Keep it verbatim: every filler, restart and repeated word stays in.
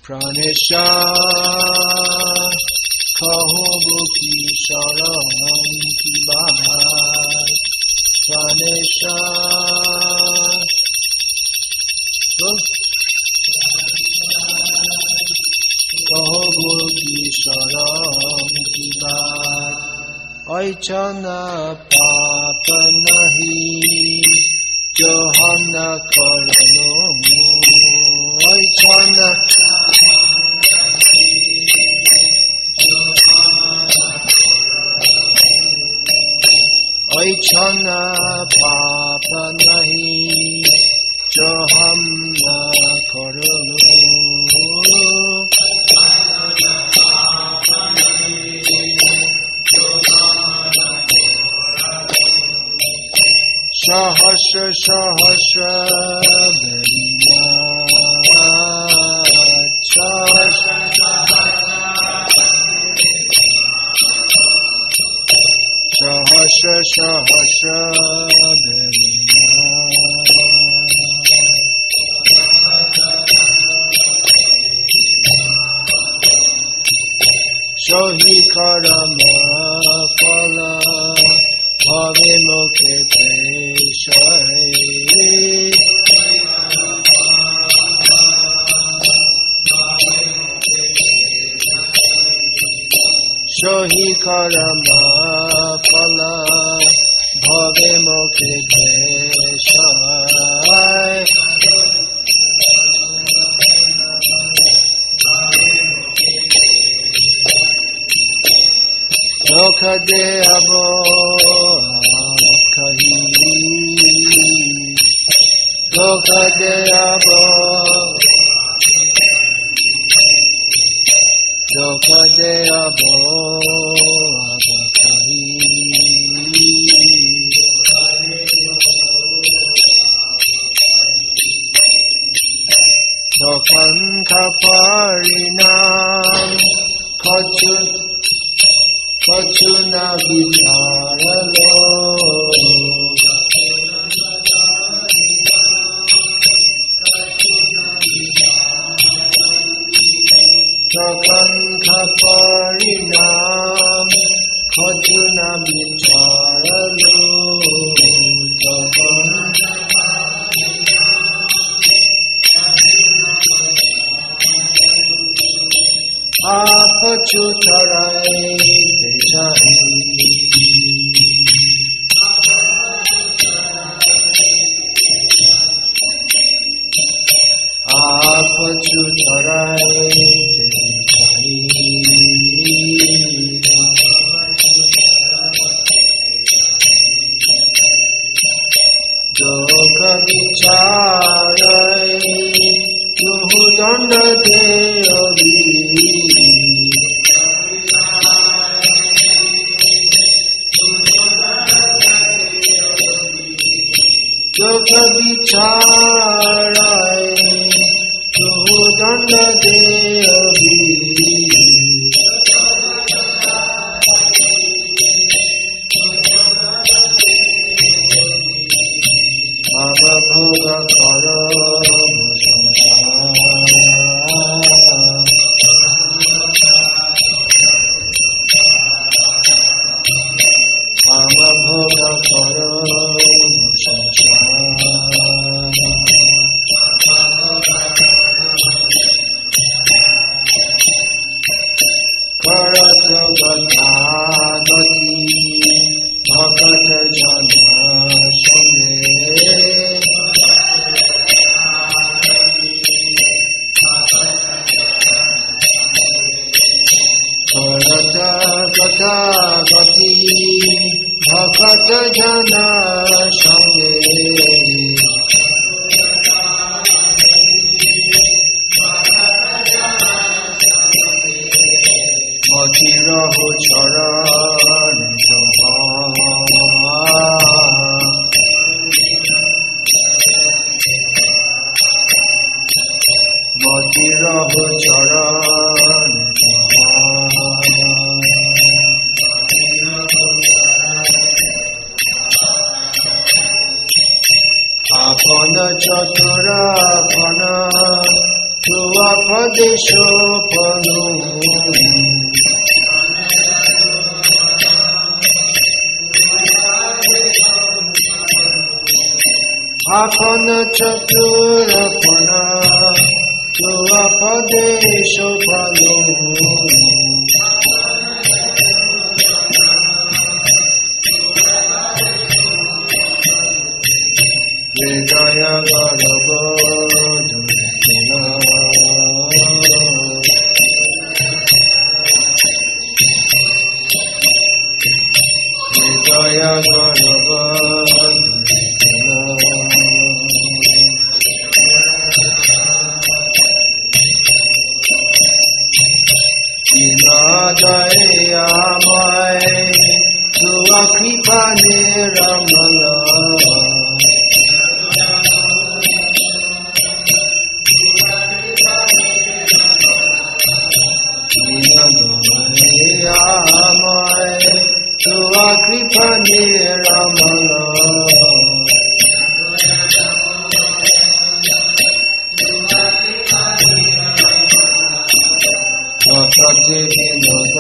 Pranesha kaho buki sharan ki baat Pranesha kaho buki sharan ki baat Aichana papa nahi jo hum na karno Aichana Aichana papa nahi jo hum na karno Sahasra sahasra Benat Sahasra Sahasra sahasra Benat Sohi karama phala Bhave mukhe preshai Sohi karama phala Bhave mukhe preshai Dokha de abo kahi Dokha de abo Dokha de abo kahi Dokhan kaparinam Kachut Kachuna vicharalo Dokhan kaparinam Kachuna vicharalo Dokhan Apachutarai Dejahi Apachutarai Dejahi Dokha vicharai Juhu danda deyavi Dokha vicharai Juhu danda deyavi Mama bhoga karo Mama bhoga karo Karata gatagati Bhagata jana shange Karata gatagati Bhagata jana shange Mati raho charan Mati raho charan Apana chatura apana Tuapadeshopanu Apana Chaturapana Tuapadeshopanu Vedaya Garava Dudina Vedaya Garava Dudina Inadaya Amai Tua Kripa Niramala Amai Tua Kripa Niramala Vakati Vinodaya